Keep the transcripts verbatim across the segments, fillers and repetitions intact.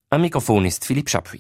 Am Mikrofon ist Philipp Chapuis.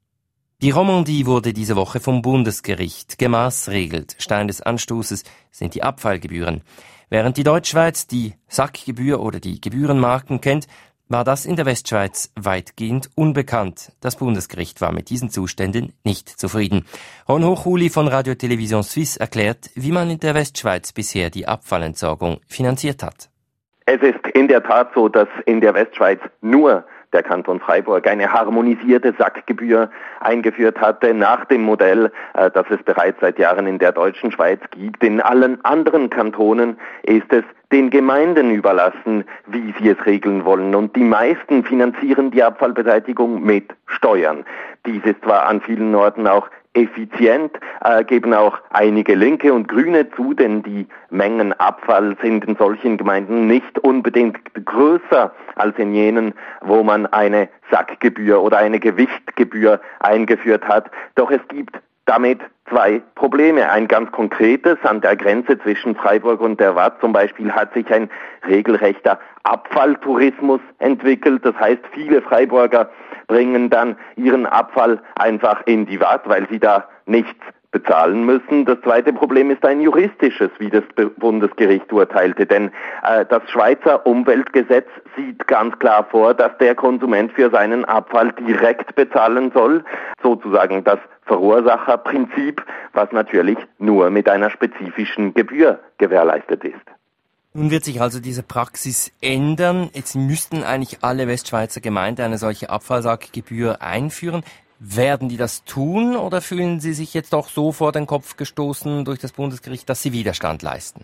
Die Romandie wurde diese Woche vom Bundesgericht gemaßregelt. Stein des Anstoßes sind die Abfallgebühren. Während die Deutschschweiz die Sackgebühr oder die Gebührenmarken kennt, war das in der Westschweiz weitgehend unbekannt. Das Bundesgericht war mit diesen Zuständen nicht zufrieden. Ron Hochuli von Radio Television Suisse erklärt, wie man in der Westschweiz bisher die Abfallentsorgung finanziert hat. Es ist in der Tat so, dass in der Westschweiz nur der Kanton Freiburg eine harmonisierte Sackgebühr eingeführt hatte, nach dem Modell, äh, das es bereits seit Jahren in der deutschen Schweiz gibt. In allen anderen Kantonen ist es den Gemeinden überlassen, wie sie es regeln wollen. Und die meisten finanzieren die Abfallbeseitigung mit Steuern. Dies ist zwar an vielen Orten auch effizient, äh, geben auch einige Linke und Grüne zu, denn die Mengen Abfall sind in solchen Gemeinden nicht unbedingt größer als in jenen, wo man eine Sackgebühr oder eine Gewichtgebühr eingeführt hat. Doch es gibt damit zwei Probleme. Ein ganz konkretes: an der Grenze zwischen Freiburg und der Waadt zum Beispiel hat sich ein regelrechter Abfalltourismus entwickelt. Das heißt, viele Freiburger bringen dann ihren Abfall einfach in die Waadt, weil sie da nichts bezahlen müssen. Das zweite Problem ist ein juristisches, wie das Bundesgericht urteilte, denn äh, das Schweizer Umweltgesetz sieht ganz klar vor, dass der Konsument für seinen Abfall direkt bezahlen soll, sozusagen das Verursacherprinzip, was natürlich nur mit einer spezifischen Gebühr gewährleistet ist. Nun wird sich also diese Praxis ändern. Jetzt müssten eigentlich alle Westschweizer Gemeinden eine solche Abfallsackgebühr einführen. Werden die das tun oder fühlen sie sich jetzt doch so vor den Kopf gestoßen durch das Bundesgericht, dass sie Widerstand leisten?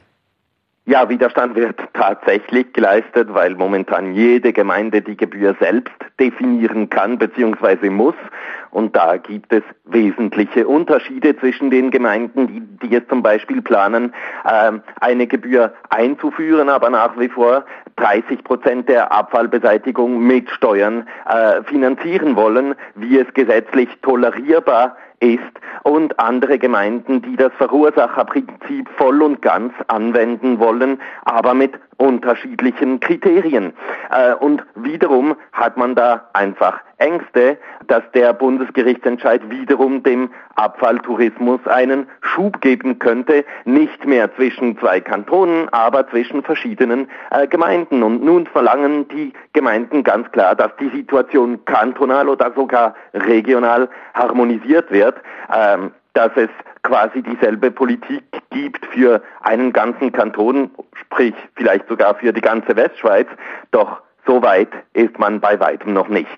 Ja, Widerstand wird tatsächlich geleistet, weil momentan jede Gemeinde die Gebühr selbst definieren kann bzw. muss. Und da gibt es wesentliche Unterschiede zwischen den Gemeinden, die, die jetzt zum Beispiel planen, äh, eine Gebühr einzuführen, aber nach wie vor dreißig Prozent der Abfallbeseitigung mit Steuern äh, finanzieren wollen, wie es gesetzlich tolerierbar ist, und andere Gemeinden, die das Verursacherprinzip voll und ganz anwenden wollen, aber mit unterschiedlichen Kriterien. Äh, und wiederum hat man da einfach Ängste, dass der Bundesgerichtsentscheid wiederum dem Abfalltourismus einen Schub geben könnte, nicht mehr zwischen zwei Kantonen, aber zwischen verschiedenen äh, Gemeinden. Und nun verlangen die Gemeinden ganz klar, dass die Situation kantonal oder sogar regional harmonisiert wird, ähm, dass es quasi dieselbe Politik gibt für einen ganzen Kanton, sprich vielleicht sogar für die ganze Westschweiz. Doch so weit ist man bei weitem noch nicht.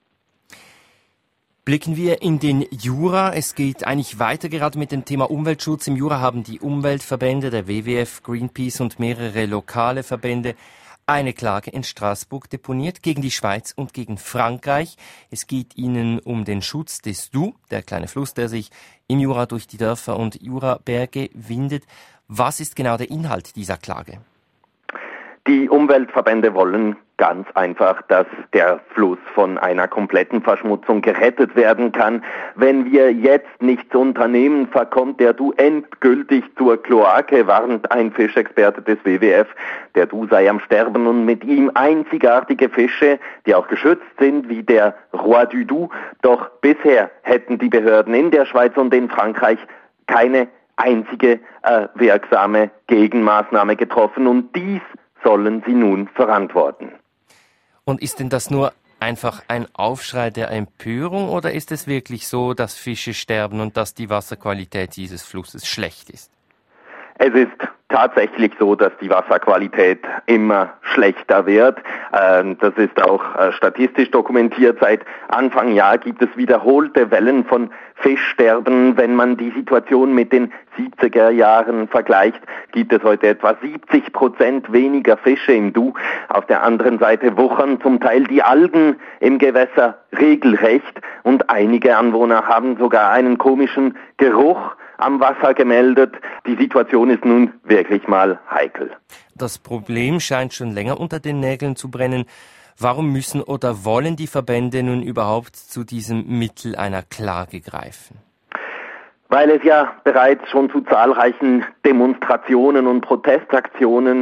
Blicken wir in den Jura. Es geht eigentlich weiter gerade mit dem Thema Umweltschutz. Im Jura haben die Umweltverbände, der W W F, Greenpeace und mehrere lokale Verbände eine Klage in Straßburg deponiert gegen die Schweiz und gegen Frankreich. Es geht ihnen um den Schutz des Doubs, der kleine Fluss, der sich im Jura durch die Dörfer und Juraberge windet. Was ist genau der Inhalt dieser Klage? Die Umweltverbände wollen ganz einfach, dass der Fluss von einer kompletten Verschmutzung gerettet werden kann. Wenn wir jetzt nichts unternehmen, verkommt der Doubs endgültig zur Kloake, warnt ein Fischexperte des W W F. Der Doubs sei am Sterben und mit ihm einzigartige Fische, die auch geschützt sind, wie der Roi du Doubs. Doch bisher hätten die Behörden in der Schweiz und in Frankreich keine einzige äh, wirksame Gegenmaßnahme getroffen, und dies sollen sie nun verantworten. Und ist denn das nur einfach ein Aufschrei der Empörung oder ist es wirklich so, dass Fische sterben und dass die Wasserqualität dieses Flusses schlecht ist? Es ist tatsächlich so, dass die Wasserqualität immer schlechter wird. Das ist auch statistisch dokumentiert. Seit Anfang Jahr gibt es wiederholte Wellen von Fischsterben. Wenn man die Situation mit den siebziger Jahren vergleicht, gibt es heute etwa siebzig Prozent weniger Fische im Doubs. Auf der anderen Seite wuchern zum Teil die Algen im Gewässer regelrecht und einige Anwohner haben sogar einen komischen Geruch am Wasser gemeldet. Die Situation ist nun wirklich mal heikel. Das Problem scheint schon länger unter den Nägeln zu brennen. Warum müssen oder wollen die Verbände nun überhaupt zu diesem Mittel einer Klage greifen? Weil es ja bereits schon zu zahlreichen Demonstrationen und Protestaktionen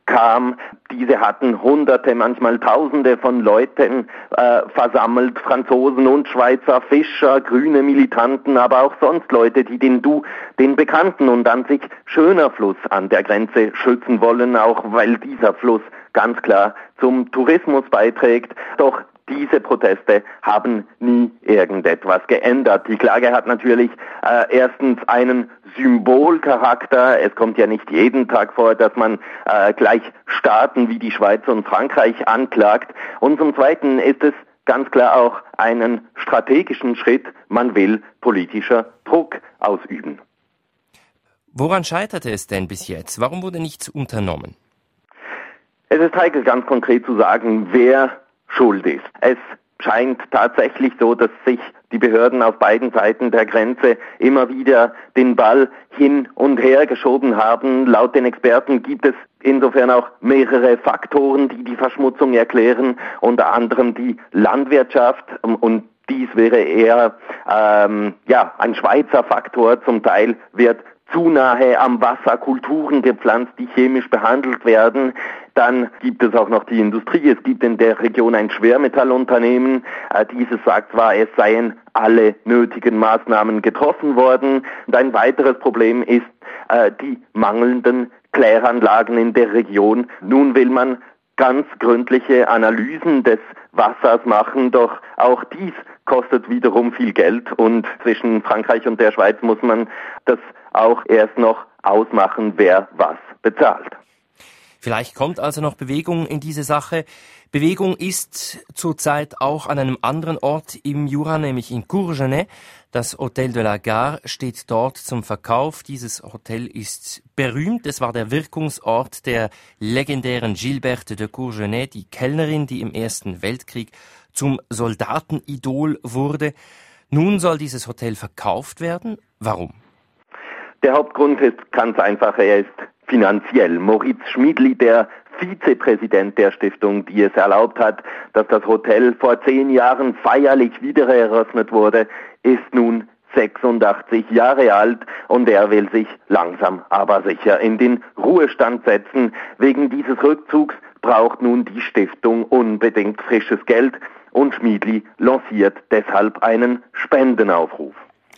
kam. Diese hatten Hunderte, manchmal Tausende von Leuten äh, versammelt, Franzosen und Schweizer, Fischer, grüne Militanten, aber auch sonst Leute, die den Du, den bekannten und an sich schöner Fluss an der Grenze schützen wollen, auch weil dieser Fluss ganz klar zum Tourismus beiträgt. Doch diese Proteste haben nie irgendetwas geändert. Die Klage hat natürlich äh, erstens einen Symbolcharakter. Es kommt ja nicht jeden Tag vor, dass man äh, gleich Staaten wie die Schweiz und Frankreich anklagt. Und zum Zweiten ist es ganz klar auch einen strategischen Schritt. Man will politischer Druck ausüben. Woran scheiterte es denn bis jetzt? Warum wurde nichts unternommen? Es ist heikel, ganz konkret zu sagen, wer schuld ist. Es scheint tatsächlich so, dass sich die Behörden auf beiden Seiten der Grenze immer wieder den Ball hin und her geschoben haben. Laut den Experten gibt es insofern auch mehrere Faktoren, die die Verschmutzung erklären, unter anderem die Landwirtschaft, und dies wäre eher ähm, ja ein Schweizer Faktor. Zum Teil wird zu nahe am Wasser Kulturen gepflanzt, die chemisch behandelt werden. Dann gibt es auch noch die Industrie. Es gibt in der Region ein Schwermetallunternehmen. Äh, dieses sagt zwar, es seien alle nötigen Maßnahmen getroffen worden. Und ein weiteres Problem ist äh, die mangelnden Kläranlagen in der Region. Nun will man ganz gründliche Analysen des Wassers machen, doch auch dies kostet wiederum viel Geld, und zwischen Frankreich und der Schweiz muss man das auch erst noch ausmachen, wer was bezahlt. Vielleicht kommt also noch Bewegung in diese Sache. Bewegung ist zurzeit auch an einem anderen Ort im Jura, nämlich in Courgenay. Das Hotel de la Gare steht dort zum Verkauf. Dieses Hotel ist berühmt. Es war der Wirkungsort der legendären Gilberte de Courgenay, die Kellnerin, die im Ersten Weltkrieg zum Soldatenidol wurde. Nun soll dieses Hotel verkauft werden. Warum? Der Hauptgrund ist ganz einfach, er ist finanziell. Moritz Schmidli, der Vizepräsident der Stiftung, die es erlaubt hat, dass das Hotel vor zehn Jahren feierlich wieder eröffnet wurde, ist nun sechsundachtzig Jahre alt, und er will sich langsam aber sicher in den Ruhestand setzen. Wegen dieses Rückzugs braucht nun die Stiftung unbedingt frisches Geld, und Schmidli lanciert deshalb einen Spendenaufruf.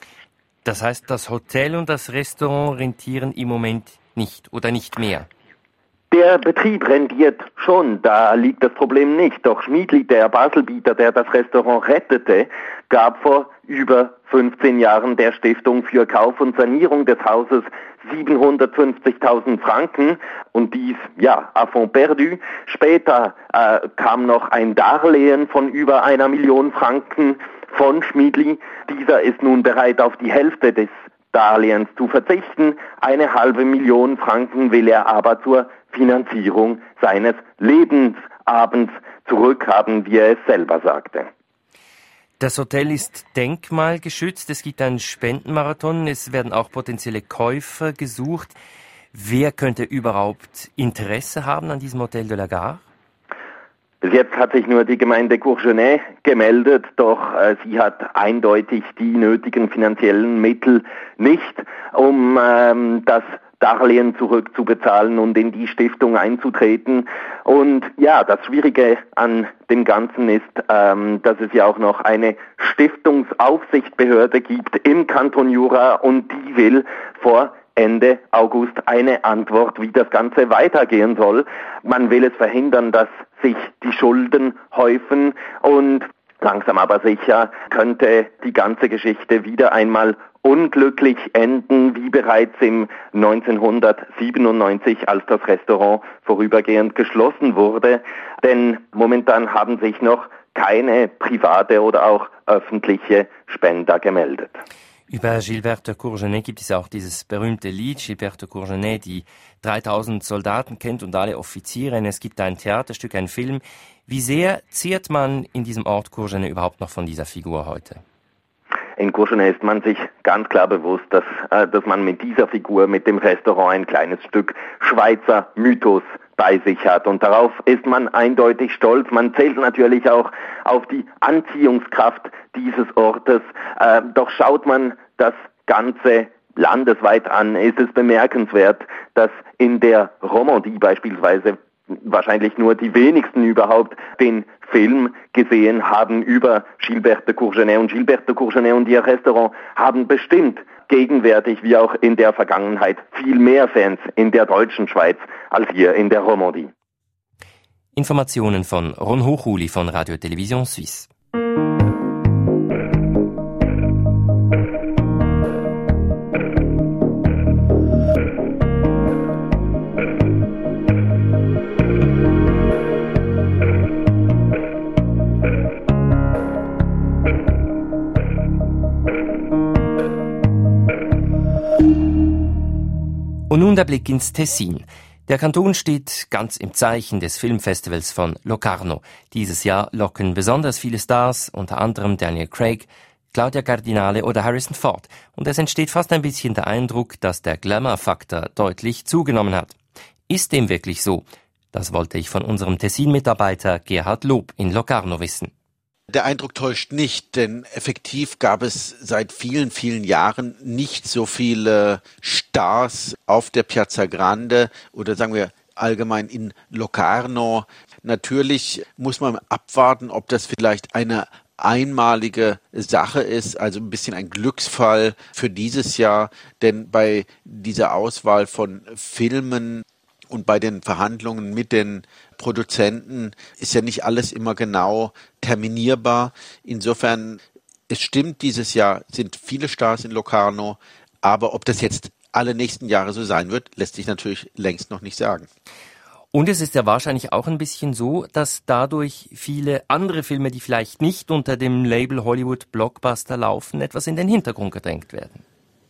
Das heißt, das Hotel und das Restaurant rentieren im Moment nicht oder nicht mehr? Der Betrieb rentiert schon, da liegt das Problem nicht. Doch Schmidli, der Baselbieter, der das Restaurant rettete, gab vor über fünfzehn Jahren der Stiftung für Kauf und Sanierung des Hauses siebenhundertfünfzigtausend Franken, und dies, ja, à fond perdu. Später äh, kam noch ein Darlehen von über einer Million Franken von Schmidli. Dieser ist nun bereit, auf die Hälfte des Darlehens zu verzichten. Eine halbe Million Franken will er aber zur Finanzierung seines Lebensabends zurückhaben, wie er es selber sagte. Das Hotel ist denkmalgeschützt, es gibt einen Spendenmarathon, es werden auch potenzielle Käufer gesucht. Wer könnte überhaupt Interesse haben an diesem Hotel de la Gare? Bis jetzt hat sich nur die Gemeinde Courgenay gemeldet, doch äh, sie hat eindeutig die nötigen finanziellen Mittel nicht, um ähm, das Darlehen zurückzubezahlen und in die Stiftung einzutreten. Und ja, das Schwierige an dem Ganzen ist, ähm, dass es ja auch noch eine Stiftungsaufsichtsbehörde gibt im Kanton Jura, und die will vor Ende August eine Antwort, wie das Ganze weitergehen soll. Man will es verhindern, dass sich die Schulden häufen, und langsam aber sicher könnte die ganze Geschichte wieder einmal unglücklich enden, wie bereits im neunzehnhundertsiebenundneunzig, als das Restaurant vorübergehend geschlossen wurde. Denn momentan haben sich noch keine private oder auch öffentliche Spender gemeldet. Über Gilberte de Courgenay gibt es auch dieses berühmte Lied, Gilberte de Courgenay, die dreitausend Soldaten kennt und alle Offiziere. Es gibt ein Theaterstück, einen Film. Wie sehr zehrt man in diesem Ort Courgenay überhaupt noch von dieser Figur heute? In Courgenay ist man sich ganz klar bewusst, dass, äh, dass man mit dieser Figur, mit dem Restaurant, ein kleines Stück Schweizer Mythos bei sich hat. Und darauf ist man eindeutig stolz. Man zählt natürlich auch auf die Anziehungskraft dieses Ortes. Äh, doch schaut man das Ganze landesweit an, ist es bemerkenswert, dass in der Romandie beispielsweise wahrscheinlich nur die wenigsten überhaupt den Film gesehen haben über Gilberte de Courgenay. Und Gilberte de Courgenay und ihr Restaurant haben bestimmt gegenwärtig wie auch in der Vergangenheit viel mehr Fans in der deutschen Schweiz als hier in der Romandie. Informationen von Ron Hochuli von Radio Télévision Suisse. Und nun der Blick ins Tessin. Der Kanton steht ganz im Zeichen des Filmfestivals von Locarno. Dieses Jahr locken besonders viele Stars, unter anderem Daniel Craig, Claudia Cardinale oder Harrison Ford. Und es entsteht fast ein bisschen der Eindruck, dass der Glamour-Faktor deutlich zugenommen hat. Ist dem wirklich so? Das wollte ich von unserem Tessin-Mitarbeiter Gerhard Lob in Locarno wissen. Der Eindruck täuscht nicht, denn effektiv gab es seit vielen, vielen Jahren nicht so viele Stars auf der Piazza Grande oder sagen wir allgemein in Locarno. Natürlich muss man abwarten, ob das vielleicht eine einmalige Sache ist, also ein bisschen ein Glücksfall für dieses Jahr, denn bei dieser Auswahl von Filmen und bei den Verhandlungen mit den Produzenten ist ja nicht alles immer genau terminierbar. Insofern, es stimmt, dieses Jahr sind viele Stars in Locarno, aber ob das jetzt alle nächsten Jahre so sein wird, lässt sich natürlich längst noch nicht sagen. Und es ist ja wahrscheinlich auch ein bisschen so, dass dadurch viele andere Filme, die vielleicht nicht unter dem Label Hollywood Blockbuster laufen, etwas in den Hintergrund gedrängt werden.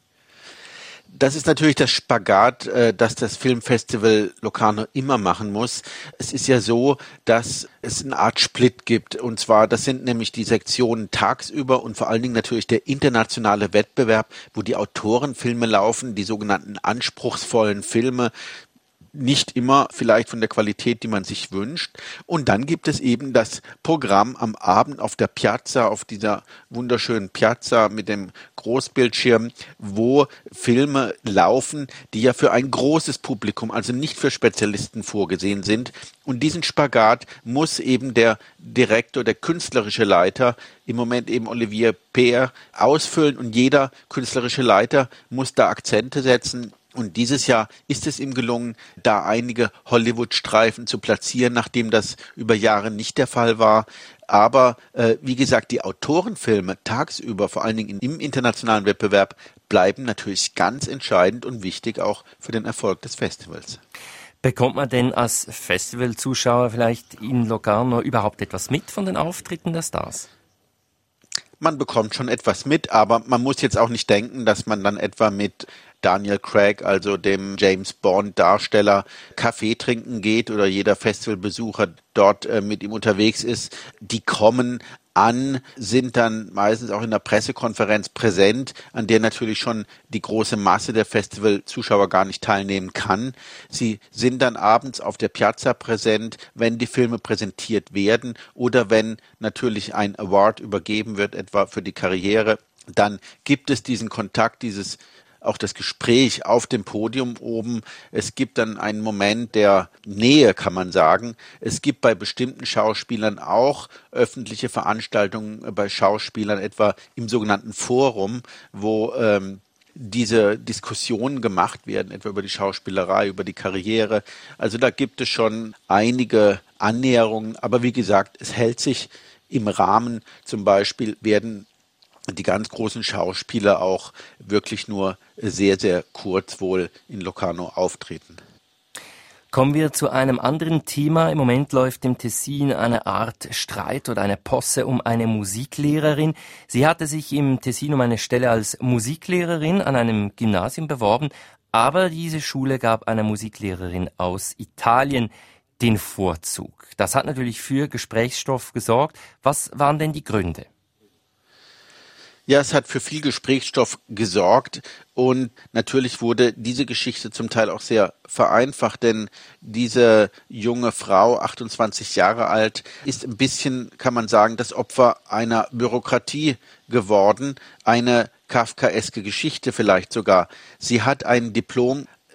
Das ist natürlich das Spagat, äh, das das Filmfestival Locarno immer machen muss. Es ist ja so, dass es eine Art Split gibt. Und zwar, das sind nämlich die Sektionen tagsüber und vor allen Dingen natürlich der internationale Wettbewerb, wo die Autorenfilme laufen, die sogenannten anspruchsvollen Filme, nicht immer vielleicht von der Qualität, die man sich wünscht. Und dann gibt es eben das Programm am Abend auf der Piazza, auf dieser wunderschönen Piazza mit dem Großbildschirm, wo Filme laufen, die ja für ein großes Publikum, also nicht für Spezialisten vorgesehen sind. Und diesen Spagat muss eben der Direktor, der künstlerische Leiter, im Moment eben Olivier Peer, ausfüllen. Und jeder künstlerische Leiter muss da Akzente setzen. Und dieses Jahr ist es ihm gelungen, da einige Hollywood-Streifen zu platzieren, nachdem das über Jahre nicht der Fall war. Aber äh, wie gesagt, die Autorenfilme tagsüber, vor allen Dingen im internationalen Wettbewerb, bleiben natürlich ganz entscheidend und wichtig auch für den Erfolg des Festivals. Bekommt man denn als Festivalzuschauer vielleicht in Locarno überhaupt etwas mit von den Auftritten der Stars? Man bekommt schon etwas mit, aber man muss jetzt auch nicht denken, dass man dann etwa mit Daniel Craig, also dem James Bond-Darsteller, Kaffee trinken geht oder jeder Festivalbesucher dort äh, mit ihm unterwegs ist. Die kommen an, sind dann meistens auch in der Pressekonferenz präsent, an der natürlich schon die große Masse der Festivalzuschauer gar nicht teilnehmen kann. Sie sind dann abends auf der Piazza präsent, wenn die Filme präsentiert werden oder wenn natürlich ein Award übergeben wird, etwa für die Karriere. Dann gibt es diesen Kontakt, dieses auch das Gespräch auf dem Podium oben. Es gibt dann einen Moment der Nähe, kann man sagen. Es gibt bei bestimmten Schauspielern auch öffentliche Veranstaltungen bei Schauspielern, etwa im sogenannten Forum, wo ähm, diese Diskussionen gemacht werden, etwa über die Schauspielerei, über die Karriere. Also da gibt es schon einige Annäherungen. Aber wie gesagt, es hält sich im Rahmen. Zum Beispiel werden die ganz großen Schauspieler auch wirklich nur sehr, sehr kurz wohl in Locarno auftreten. Kommen wir zu einem anderen Thema. Im Moment läuft im Tessin eine Art Streit oder eine Posse um eine Musiklehrerin. Sie hatte sich im Tessin um eine Stelle als Musiklehrerin an einem Gymnasium beworben, aber diese Schule gab einer Musiklehrerin aus Italien den Vorzug. Das hat natürlich für Gesprächsstoff gesorgt. Was waren denn die Gründe? Ja, es hat für viel Gesprächsstoff gesorgt und natürlich wurde diese Geschichte zum Teil auch sehr vereinfacht, denn diese junge Frau, achtundzwanzig Jahre alt, ist ein bisschen, kann man sagen, das Opfer einer Bürokratie geworden, eine kafkaeske Geschichte vielleicht sogar. Sie hat ein Diplom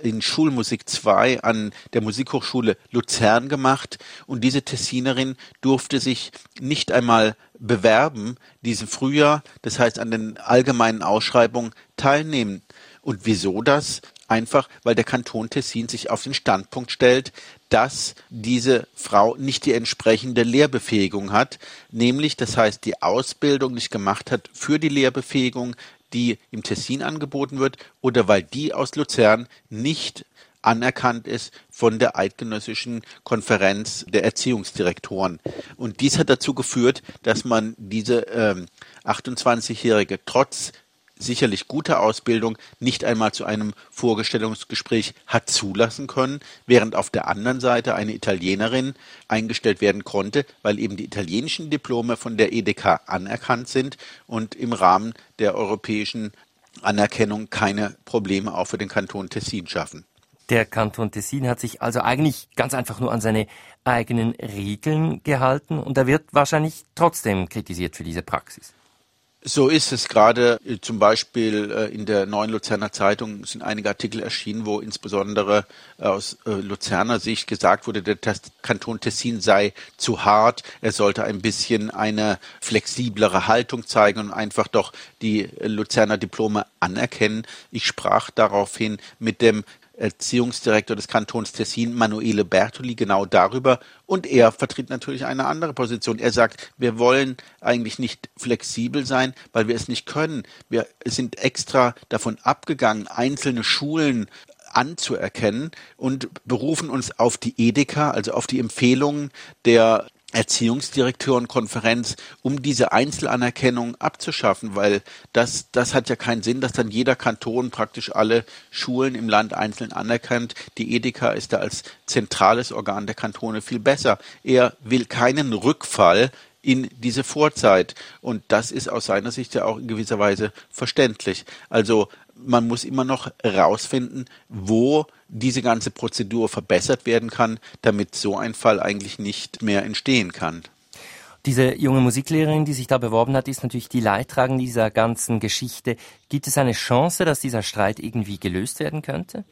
in Schulmusik zwei an der Musikhochschule Luzern gemacht und diese Tessinerin durfte sich nicht einmal bewerben diesen Frühjahr, das heißt an den allgemeinen Ausschreibungen teilnehmen. Und wieso das? Einfach, weil der Kanton Tessin sich auf den Standpunkt stellt, dass diese Frau nicht die entsprechende Lehrbefähigung hat, nämlich, das heißt, die Ausbildung nicht gemacht hat für die Lehrbefähigung, die im Tessin angeboten wird, oder weil die aus Luzern nicht anerkannt ist von der Eidgenössischen Konferenz der Erziehungsdirektoren. Und dies hat dazu geführt, dass man diese ähm, achtundzwanzigjährige trotz sicherlich gute Ausbildung nicht einmal zu einem Vorstellungsgespräch hat zulassen können, während auf der anderen Seite eine Italienerin eingestellt werden konnte, weil eben die italienischen Diplome von der E D K anerkannt sind und im Rahmen der europäischen Anerkennung keine Probleme auch für den Kanton Tessin schaffen. Der Kanton Tessin hat sich also eigentlich ganz einfach nur an seine eigenen Regeln gehalten und er wird wahrscheinlich trotzdem kritisiert für diese Praxis. So ist es gerade. Zum Beispiel in der Neuen Luzerner Zeitung sind einige Artikel erschienen, wo insbesondere aus Luzerner Sicht gesagt wurde, der Kanton Tessin sei zu hart, er sollte ein bisschen eine flexiblere Haltung zeigen und einfach doch die Luzerner Diplome anerkennen. Ich sprach daraufhin mit dem Erziehungsdirektor des Kantons Tessin, Manuele Bertoli, genau darüber. Und er vertritt natürlich eine andere Position. Er sagt, wir wollen eigentlich nicht flexibel sein, weil wir es nicht können. Wir sind extra davon abgegangen, einzelne Schulen anzuerkennen und berufen uns auf die E D K, also auf die Empfehlungen der Erziehungsdirektorenkonferenz, um diese Einzelanerkennung abzuschaffen, weil das, das hat ja keinen Sinn, dass dann jeder Kanton praktisch alle Schulen im Land einzeln anerkennt. Die E D K ist da als zentrales Organ der Kantone viel besser. Er will keinen Rückfall in diese Vorzeit und das ist aus seiner Sicht ja auch in gewisser Weise verständlich. Also man muss immer noch herausfinden, wo diese ganze Prozedur verbessert werden kann, damit so ein Fall eigentlich nicht mehr entstehen kann. Diese junge Musiklehrerin, die sich da beworben hat, ist natürlich die Leidtragende dieser ganzen Geschichte. Gibt es eine Chance, dass dieser Streit irgendwie gelöst werden könnte?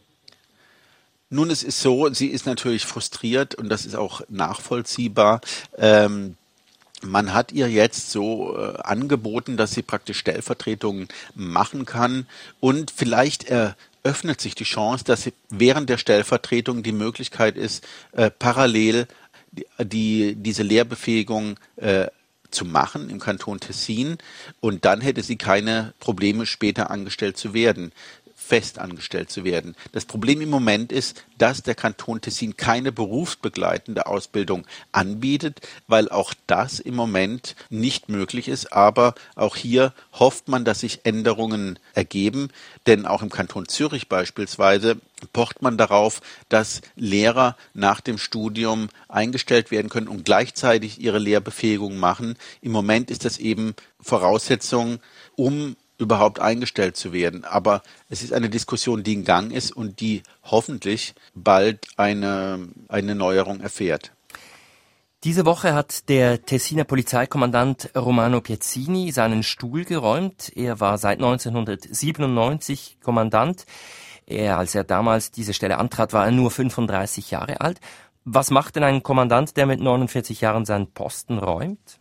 Nun, es ist so, sie ist natürlich frustriert und das ist auch nachvollziehbar. Ähm, Man hat ihr jetzt so äh, angeboten, dass sie praktisch Stellvertretungen machen kann und vielleicht eröffnet sich die Chance, dass sie während der Stellvertretung die Möglichkeit ist, äh, parallel die, die, diese Lehrbefähigung äh, zu machen im Kanton Tessin und dann hätte sie keine Probleme, später angestellt zu werden. fest angestellt zu werden. Das Problem im Moment ist, dass der Kanton Tessin keine berufsbegleitende Ausbildung anbietet, weil auch das im Moment nicht möglich ist. Aber auch hier hofft man, dass sich Änderungen ergeben, denn auch im Kanton Zürich beispielsweise pocht man darauf, dass Lehrer nach dem Studium eingestellt werden können und gleichzeitig ihre Lehrbefähigung machen. Im Moment ist das eben Voraussetzung, um überhaupt eingestellt zu werden. Aber es ist eine Diskussion, die in Gang ist und die hoffentlich bald eine, eine Neuerung erfährt. Diese Woche hat der Tessiner Polizeikommandant Romano Piazzini seinen Stuhl geräumt. Er war seit neunzehnhundertsiebenundneunzig Kommandant. Er, als er damals diese Stelle antrat, war er nur fünfunddreißig Jahre alt. Was macht denn ein Kommandant, der mit neunundvierzig Jahren seinen Posten räumt?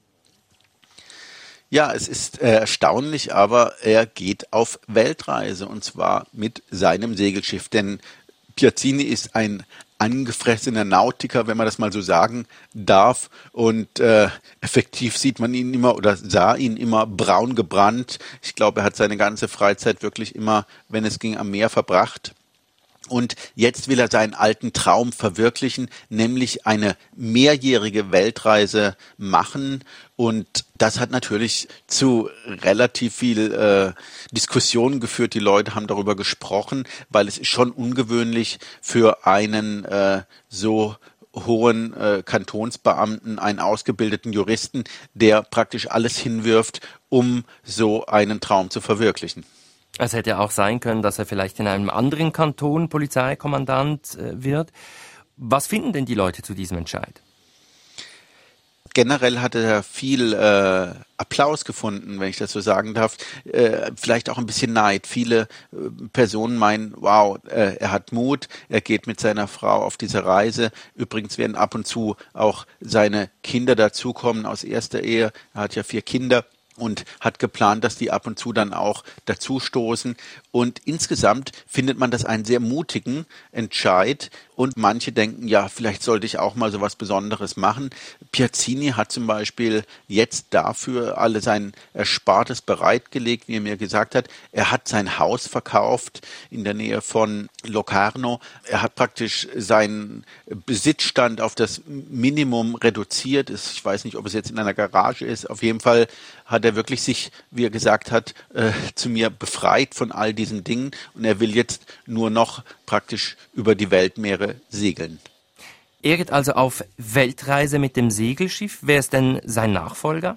Ja, es ist äh, erstaunlich, aber er geht auf Weltreise und zwar mit seinem Segelschiff, denn Piazzini ist ein angefressener Nautiker, wenn man das mal so sagen darf und äh, effektiv sieht man ihn immer oder sah ihn immer braun gebrannt. Ich glaube, er hat seine ganze Freizeit wirklich immer, wenn es ging, am Meer verbracht. Und jetzt will er seinen alten Traum verwirklichen, nämlich eine mehrjährige Weltreise machen. Und das hat natürlich zu relativ viel äh, Diskussionen geführt. Die Leute haben darüber gesprochen, weil es ist schon ungewöhnlich für einen äh, so hohen äh, Kantonsbeamten, einen ausgebildeten Juristen, der praktisch alles hinwirft, um so einen Traum zu verwirklichen. Es hätte auch sein können, dass er vielleicht in einem anderen Kanton Polizeikommandant äh, wird. Was finden denn die Leute zu diesem Entscheid? generell hatte er viel äh, Applaus gefunden, wenn ich das so sagen darf. Äh, vielleicht auch ein bisschen Neid. Viele äh, Personen meinen, wow, äh, er hat Mut, er geht mit seiner Frau auf diese Reise. Übrigens werden ab und zu auch seine Kinder dazukommen aus erster Ehe. Er hat ja vier Kinder und hat geplant, dass die ab und zu dann auch dazustoßen. Und insgesamt findet man das einen sehr mutigen Entscheid. Und manche denken, ja, vielleicht sollte ich auch mal so was Besonderes machen. Piazzini hat zum Beispiel jetzt dafür alle sein Erspartes bereitgelegt, wie er mir gesagt hat. Er hat sein Haus verkauft in der Nähe von Locarno. Er hat praktisch seinen Besitzstand auf das Minimum reduziert. Ich weiß nicht, ob es jetzt in einer Garage ist. Auf jeden Fall hat er wirklich sich, wie er gesagt hat, äh, zu mir befreit von all diesen Dingen. Und er will jetzt nur noch praktisch über die Weltmeere segeln. Er geht also auf Weltreise mit dem Segelschiff. Wer ist denn sein Nachfolger?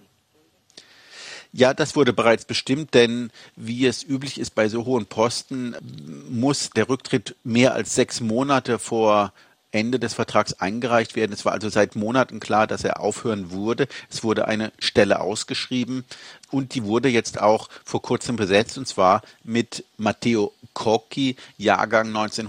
Ja, das wurde bereits bestimmt, denn wie es üblich ist bei so hohen Posten, muss der Rücktritt mehr als sechs Monate vor Ende des Vertrags eingereicht werden. Es war also seit Monaten klar, dass er aufhören würde. Es wurde eine Stelle ausgeschrieben und die wurde jetzt auch vor kurzem besetzt, und zwar mit Matteo Cocchi, Jahrgang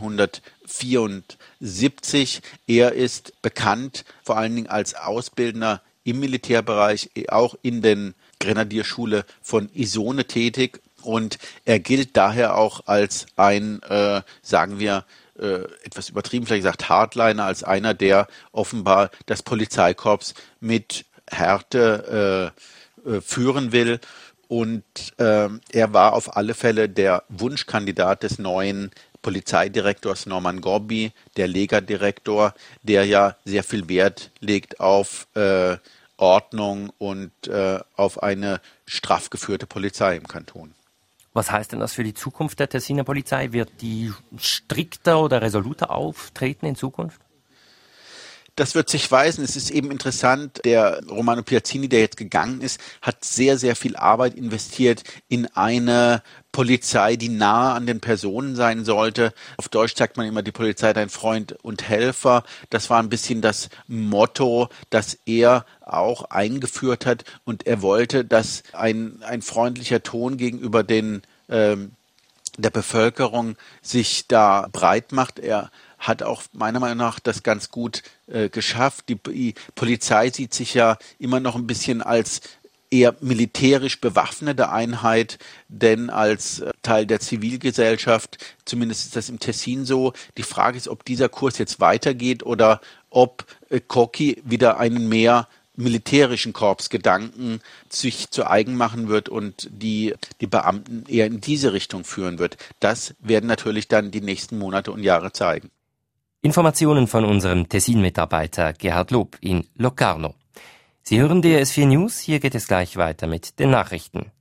neunzehnhundertvierundsiebzig. Er ist bekannt vor allen Dingen als Ausbildner im Militärbereich, auch in den Grenadierschule von Isone tätig, und er gilt daher auch als ein, äh, sagen wir, äh, etwas übertrieben vielleicht gesagt, Hardliner, als einer, der offenbar das Polizeikorps mit Härte äh, äh, führen will. Und äh, er war auf alle Fälle der Wunschkandidat des neuen Polizeidirektors Norman Gobbi, der Lega-Direktor, der ja sehr viel Wert legt auf äh, Ordnung und äh, auf eine straff geführte Polizei im Kanton. Was heißt denn das für die Zukunft der Tessiner Polizei? Wird die strikter oder resoluter auftreten in Zukunft? Das wird sich weisen. Es ist eben interessant, der Romano Piazzini, der jetzt gegangen ist, hat sehr, sehr viel Arbeit investiert in eine Polizei, die nahe an den Personen sein sollte. Auf Deutsch sagt man immer, die Polizei dein Freund und Helfer. Das war ein bisschen das Motto, das er auch eingeführt hat. Und er wollte, dass ein, ein freundlicher Ton gegenüber den, ähm, der Bevölkerung sich da breit macht. Er hat auch meiner Meinung nach das ganz gut äh, geschafft. Die, die Polizei sieht sich ja immer noch ein bisschen als eher militärisch bewaffnete Einheit, denn als äh, Teil der Zivilgesellschaft, zumindest ist das im Tessin so. Die Frage ist, ob dieser Kurs jetzt weitergeht oder ob äh, Cocchi wieder einen mehr militärischen Korpsgedanken sich zu eigen machen wird und die, die Beamten eher in diese Richtung führen wird. Das werden natürlich dann die nächsten Monate und Jahre zeigen. Informationen von unserem Tessin-Mitarbeiter Gerhard Lob in Locarno. Sie hören D R S vier News, hier geht es gleich weiter mit den Nachrichten.